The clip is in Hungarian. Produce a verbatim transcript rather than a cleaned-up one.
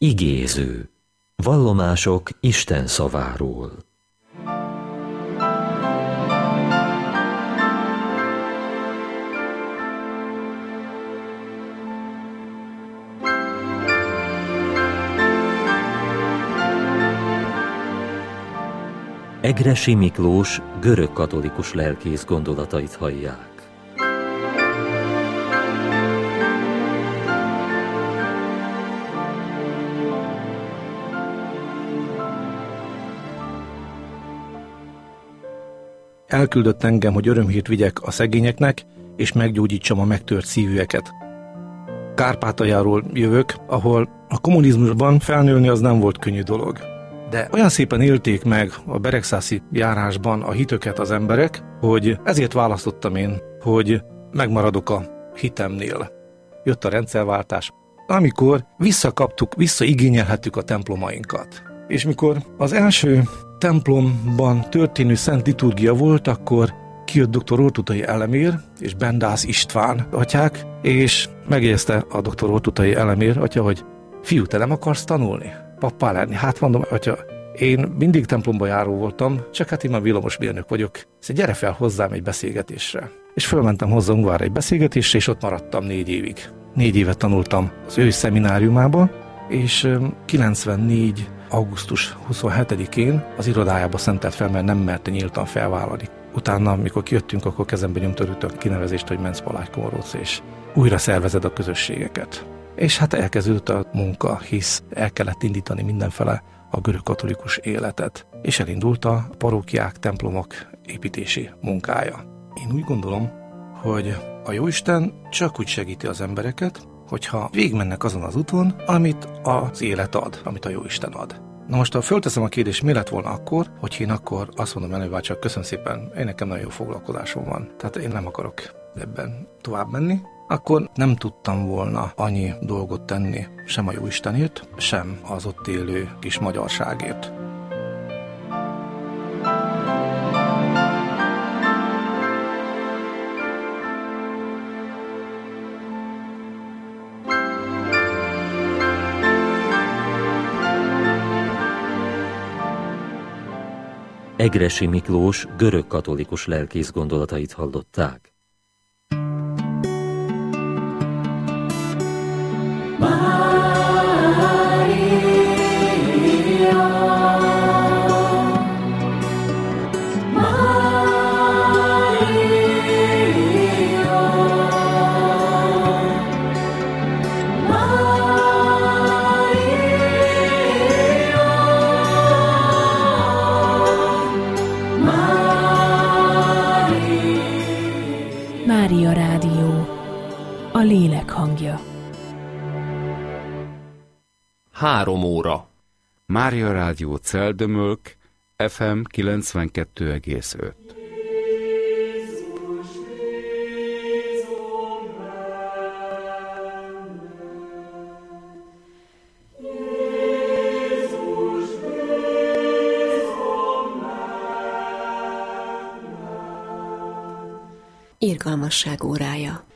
Igéző. Vallomások Isten szaváról. Egressy Miklós görögkatolikus lelkész gondolatait hallják. Elküldött engem, hogy örömhírt vigyek a szegényeknek, és meggyógyítsam a megtört szívűeket. Kárpátaljáról jövök, ahol a kommunizmusban felnőni az nem volt könnyű dolog. De olyan szépen élték meg a beregszászi járásban a hitöket az emberek, hogy ezért választottam én, hogy megmaradok a hitemnél. Jött a rendszerváltás, amikor visszakaptuk, visszaigényelhettük a templomainkat. És mikor az első templomban történő szent liturgia volt, akkor kijött doktor Ortutai Elemér és Bendász István atyák, és megjegyezte a doktor Ortutai Elemér atya, hogy fiú, te nem akarsz tanulni? Pappá lenni? Hát mondom, atya, én mindig templomba járó voltam, csak hát én már villamosmérnök vagyok. Szóval gyere fel hozzám egy beszélgetésre. És fölmentem hozzá Ungvárra egy beszélgetésre, és ott maradtam négy évig. Négy évet tanultam az ő szemináriumába, és kilencvennégy augusztus huszonhetedikén az irodájába szentelt fel, mert nem merte nyíltan felvállalni. Utána, amikor kijöttünk, akkor kezembe nyomta a kinevezést, hogy mensz Palágykomoróc, és újra szervezed a közösségeket. És hát elkezdődött a munka, hisz el kellett indítani mindenfele a görögkatolikus életet, és elindult a parókiák, templomok építési munkája. Én úgy gondolom, hogy a Jóisten csak úgy segíti az embereket, hogyha végigmennek azon az úton, amit az élet ad, amit a Jóisten ad. Na most, ha fölteszem a kérdést, mi lett volna akkor, hogy én akkor azt mondom, Menő bácsi, köszönöm szépen, én nekem nagyon jó foglalkozásom van, tehát én nem akarok ebben tovább menni, akkor nem tudtam volna annyi dolgot tenni, sem a Jóistenért, sem az ott élő kis magyarságért. Egressy Miklós görögkatolikus lelkész gondolatait hallották. Mária Rádió, a lélek hangja. Három óra. Mária Rádió Celdömölk, ef em kilencvenkettő egész öt. Irgalmasság órája.